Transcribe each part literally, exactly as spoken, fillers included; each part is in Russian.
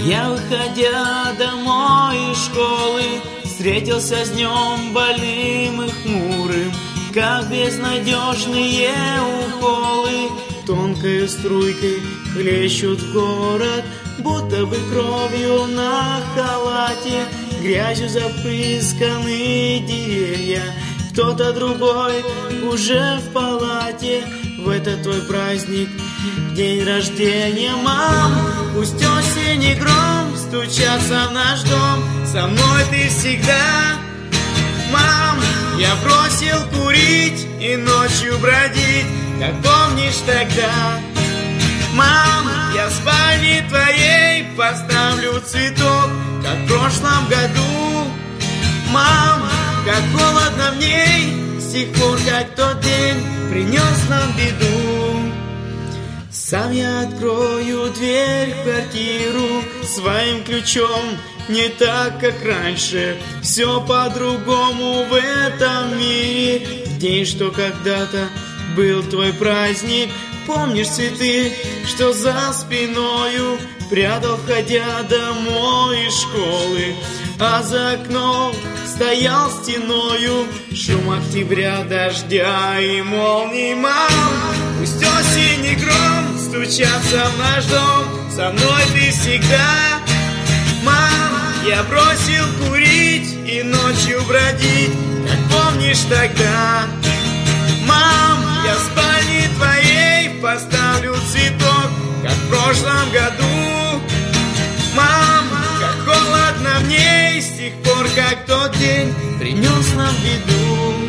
Я, выходя домой из школы, встретился с днем больным и хмурым, как безнадежные уколы тонкой струйкой хлещут в город, будто бы кровью на халате, грязью запрысканы деревья. Кто-то другой уже в палате, в этот твой праздник, день рождения. Мам, пусть осень и гром стучатся в наш дом, со мной ты всегда. Мам, я бросил курить и ночью бродить, как помнишь тогда. Мам, я в спальне твоей поставлю цветок, как в прошлом году. Мам, как холодно в ней с тех пор, как тот день принес нам беду. Сам я открою дверь в квартиру своим ключом, не так, как раньше. Все по-другому в этом мире. В день, что когда-то был твой праздник, помнишь цветы, что за спиною прятал, ходя домой из школы, а за окном стоял стеною шум октября, дождя и молний. Мам, пусть осень и гром стучатся в наш дом, со мной ты всегда. Мам, я бросил курить и ночью бродить, как помнишь тогда. Мам, я в спальне твоей поставлю цветок, как в прошлом году. Мам, как холодно в ней с тех пор, как тот день принес нам беду.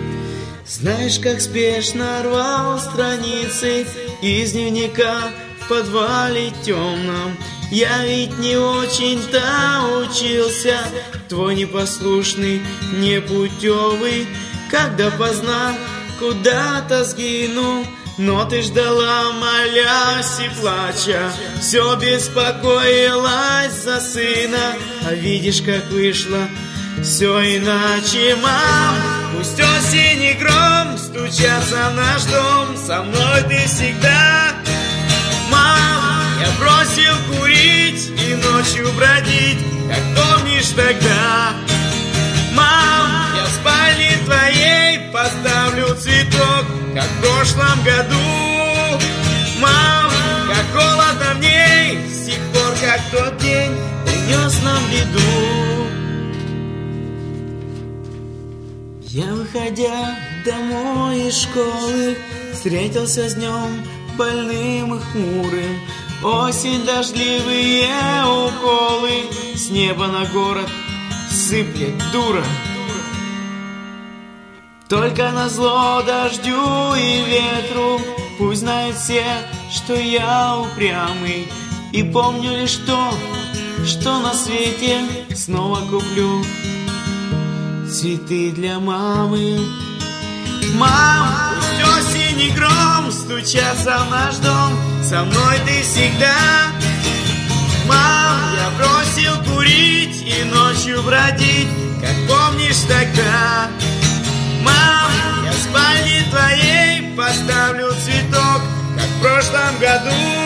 Знаешь, как спешно рвал страницы из дневника в подвале темном. Я ведь не очень-то учился, твой непослушный, непутевый, когда поздно куда-то сгину. Но ты ждала, молясь и плача, все беспокоилась за сына. А видишь, как вышло все иначе. Мам, пусть осень и гром стучатся в наш дом, со мной ты всегда. Мам, я бросил курить и ночью бродить, как помнишь тогда. Мам, я в спальне твоей поставлю цветок, как в прошлом году. Мам, как холодно в ней с тех пор, как тот день принес нам беду. Я, выходя домой из школы, встретился с днем больным и хмурым. Осень, дождливые уколы, с неба на город сыплет дура. Только назло дождю и ветру пусть знают все, что я упрямый, и помню лишь то, что на свете снова куплю цветы для мамы. Мам, пусть осень и гром стучатся в наш дом, со мной ты всегда. Мам, я бросил курить и ночью бродить, как помнишь тогда. Мам, я в спальне твоей поставлю цветок, как в прошлом году.